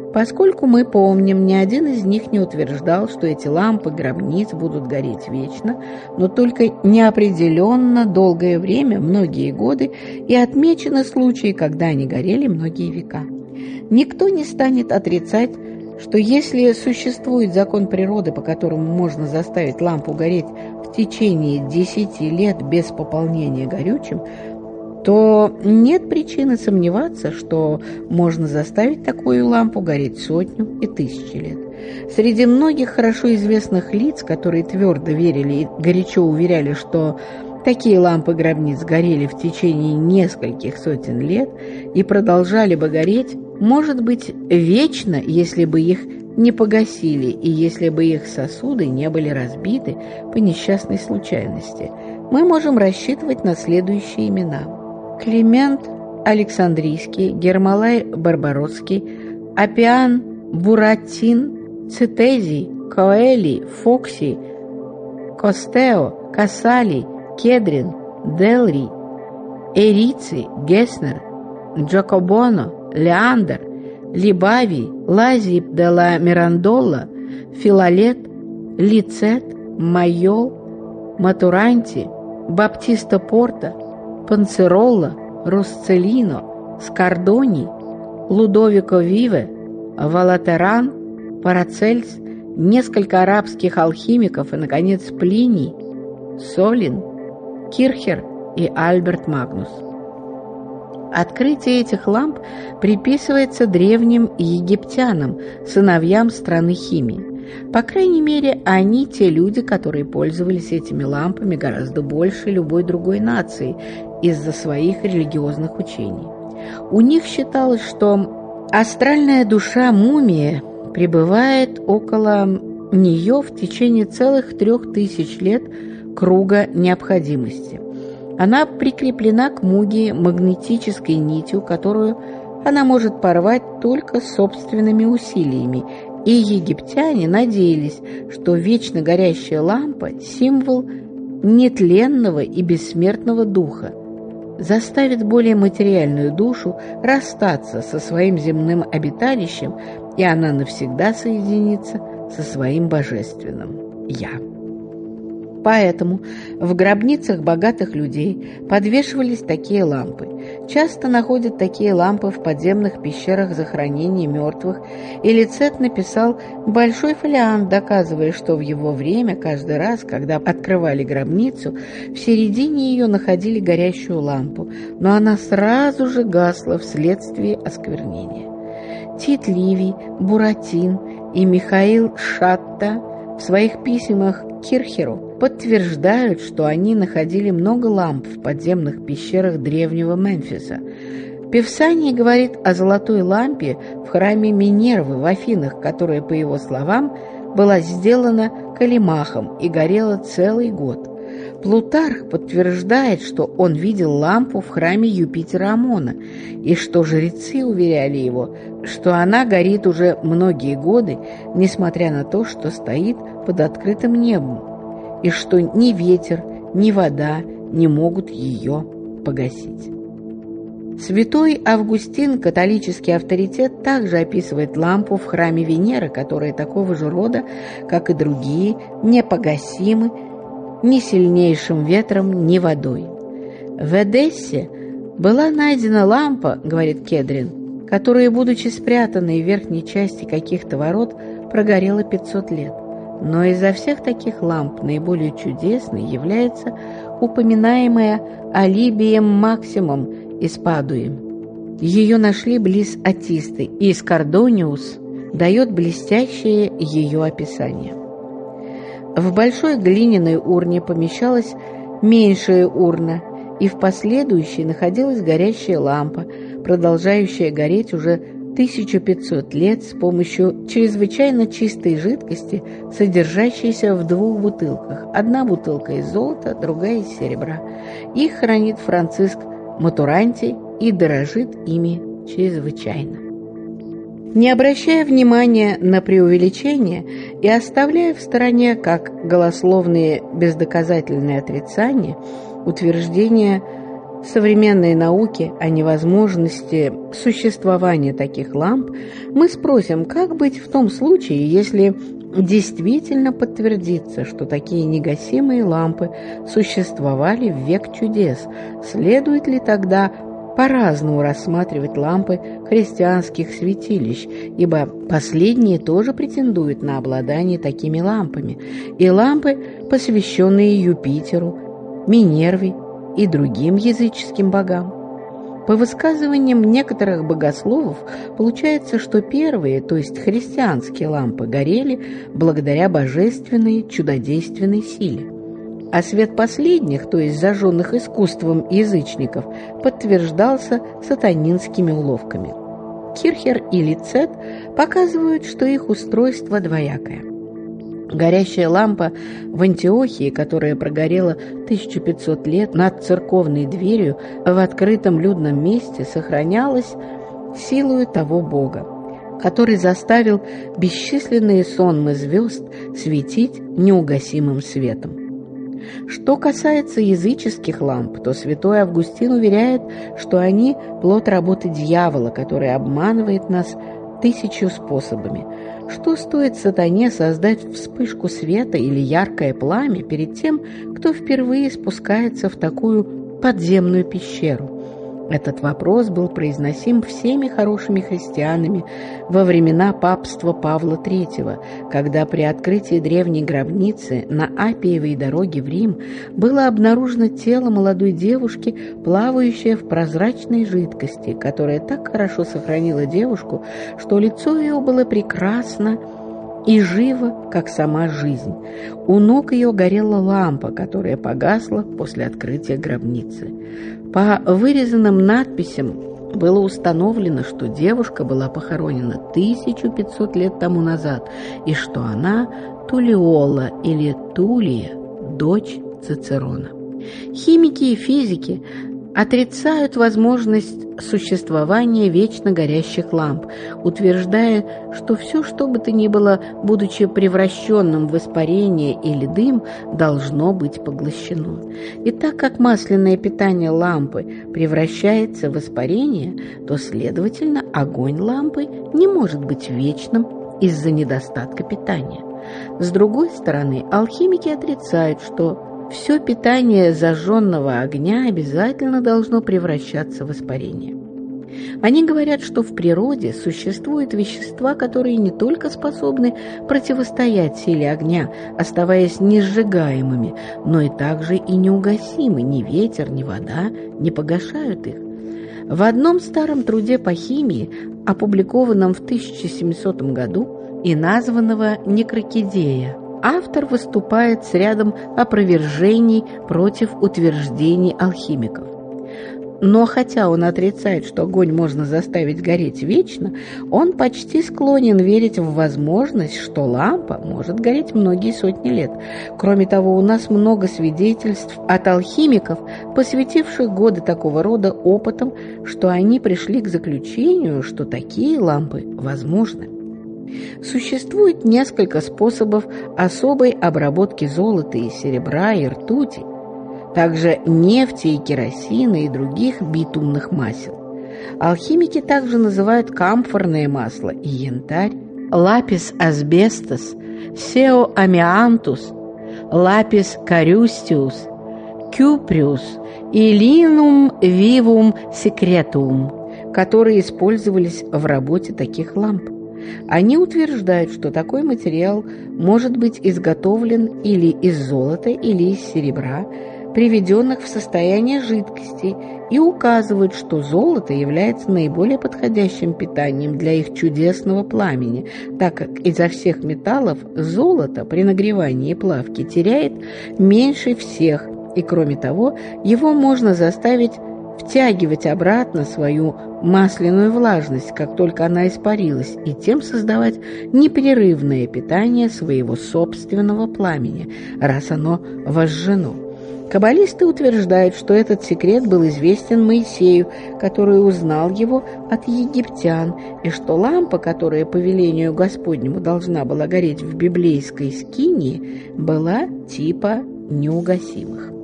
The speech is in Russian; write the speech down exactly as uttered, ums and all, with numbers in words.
Поскольку мы помним, ни один из них не утверждал, что эти лампы гробниц будут гореть вечно, но только неопределенно долгое время, многие годы, и отмечены случаи, когда они горели многие века. Никто не станет отрицать, что если существует закон природы, по которому можно заставить лампу гореть в течение десяти лет без пополнения горючим, то нет причины сомневаться, что можно заставить такую лампу гореть сотню и тысячи лет. Среди многих хорошо известных лиц, которые твердо верили и горячо уверяли, что такие лампы гробниц горели в течение нескольких сотен лет и продолжали бы гореть, может быть, вечно, если бы их не погасили и если бы их сосуды не были разбиты по несчастной случайности, мы можем рассчитывать на следующие имена: Климент Александрийский, Гермолай Барбаросский, Апиан Буратин, Цитезий, Коэлий, Фокси, Костео, Кассалий, Кедрин, Делрий, Эриций, Геснер, Джакобоно, Леандр, Либавий, Лазий де ла Мирандола, Филолет, Лицет, Майол, Матуранти, Баптиста Порта, Панцеролла, Росцелино, Скардони, Лудовико Виве, Валатеран, Парацельс, несколько арабских алхимиков и, наконец, Плиний, Солин, Кирхер и Альберт Магнус. Открытие этих ламп приписывается древним египтянам, сыновьям страны химии. По крайней мере, они те люди, которые пользовались этими лампами гораздо больше любой другой нации из-за своих религиозных учений. У них считалось, что астральная душа мумии пребывает около нее в течение целых трех тысяч лет круга необходимости. Она прикреплена к мумии магнетической нитью, которую она может порвать только собственными усилиями, и египтяне надеялись, что вечно горящая лампа – символ нетленного и бессмертного духа, заставит более материальную душу расстаться со своим земным обиталищем, и она навсегда соединится со своим божественным «Я». Поэтому в гробницах богатых людей подвешивались такие лампы. Часто находят такие лампы в подземных пещерах захоронений мертвых, и Лицет написал большой фолиант, доказывая, что в его время каждый раз, когда открывали гробницу, в середине ее находили горящую лампу, но она сразу же гасла вследствие осквернения. Тит Ливий, Буратин и Михаил Шатта в своих письмах Кирхеру подтверждают, что они находили много ламп в подземных пещерах древнего Мемфиса. Певсаний говорит о золотой лампе в храме Минервы в Афинах, которая, по его словам, была сделана Калимахом и горела целый год. Плутарх подтверждает, что он видел лампу в храме Юпитера Амона, и что жрецы уверяли его, что она горит уже многие годы, несмотря на то, что стоит под открытым небом, и что ни ветер, ни вода не могут ее погасить. Святой Августин, католический авторитет, также описывает лампу в храме Венеры, которая такого же рода, как и другие, непогасимы ни сильнейшим ветром, ни водой. В Эдессе была найдена лампа, говорит Кедрин, которая, будучи спрятанной в верхней части каких-то ворот, прогорела пятьсот лет. Но изо всех таких ламп наиболее чудесной является упоминаемая Алибием Максимом из Падуи. Ее нашли близ Атисты, и Скардониус дает блестящее ее описание. В большой глиняной урне помещалась меньшая урна, и в последующей находилась горящая лампа, продолжающая гореть уже тысячу пятьсот лет с помощью чрезвычайно чистой жидкости, содержащейся в двух бутылках. Одна бутылка из золота, другая из серебра. Их хранит Франциск Матуранти и дорожит ими чрезвычайно. Не обращая внимания на преувеличения и оставляя в стороне как голословные бездоказательные отрицания утверждения современной науки о невозможности существования таких ламп, мы спросим, как быть в том случае, если действительно подтвердится, что такие негасимые лампы существовали в век чудес. Следует ли тогда по-разному рассматривать лампы христианских святилищ, ибо последние тоже претендуют на обладание такими лампами, и лампы, посвященные Юпитеру, Минерве и другим языческим богам? По высказываниям некоторых богословов, получается, что первые, то есть христианские лампы, горели благодаря божественной чудодейственной силе, а свет последних, то есть зажженных искусством язычников, подтверждался сатанинскими уловками. Кирхер и Лицет показывают, что их устройство двоякое. Горящая лампа в Антиохии, которая прогорела тысячу пятьсот лет над церковной дверью в открытом людном месте, сохранялась силою того Бога, который заставил бесчисленные сонмы звезд светить неугасимым светом. Что касается языческих ламп, то святой Августин уверяет, что они плод работы дьявола, который обманывает нас тысячу способами. Что стоит сатане создать вспышку света или яркое пламя перед тем, кто впервые спускается в такую подземную пещеру? Этот вопрос был произносим всеми хорошими христианами во времена папства Павла третьего, когда при открытии древней гробницы на Аппиевой дороге в Рим было обнаружено тело молодой девушки, плавающее в прозрачной жидкости, которая так хорошо сохранила девушку, что лицо ее было прекрасно и живо, как сама жизнь. У ног ее горела лампа, которая погасла после открытия гробницы. По вырезанным надписям было установлено, что девушка была похоронена тысячу пятьсот лет тому назад, и что она Тулиола или Тулия, дочь Цицерона. Химики и физики отрицают возможность существования вечно горящих ламп, утверждая, что все, что бы то ни было, будучи превращенным в испарение или дым, должно быть поглощено. И так как масляное питание лампы превращается в испарение, то, следовательно, огонь лампы не может быть вечным из-за недостатка питания. С другой стороны, алхимики отрицают, что все питание зажженного огня обязательно должно превращаться в испарение. Они говорят, что в природе существуют вещества, которые не только способны противостоять силе огня, оставаясь несжигаемыми, но и также и неугасимы. Ни ветер, ни вода не погашают их. В одном старом труде по химии, опубликованном в тысяча семисотом году и названного «Некрокидея», автор выступает с рядом опровержений против утверждений алхимиков. Но хотя он отрицает, что огонь можно заставить гореть вечно, он почти склонен верить в возможность, что лампа может гореть многие сотни лет. Кроме того, у нас много свидетельств от алхимиков, посвятивших годы такого рода опытам, что они пришли к заключению, что такие лампы возможны. Существует несколько способов особой обработки золота и серебра и ртути, также нефти и керосина и других битумных масел. Алхимики также называют камфорное масло и янтарь, лапис асбестос, сео амиантус, лапис карюстиус, кюприус и линум вивум секретум, которые использовались в работе таких ламп. Они утверждают, что такой материал может быть изготовлен или из золота, или из серебра, приведенных в состояние жидкости, и указывают, что золото является наиболее подходящим питанием для их чудесного пламени, так как изо всех металлов золото при нагревании и плавке теряет меньше всех, и кроме того, его можно заставить втягивать обратно свою масляную влажность, как только она испарилась, и тем создавать непрерывное питание своего собственного пламени, раз оно возжжено. Каббалисты утверждают, что этот секрет был известен Моисею, который узнал его от египтян, и что лампа, которая по велению Господнему должна была гореть в библейской скинии, была типа неугасимых.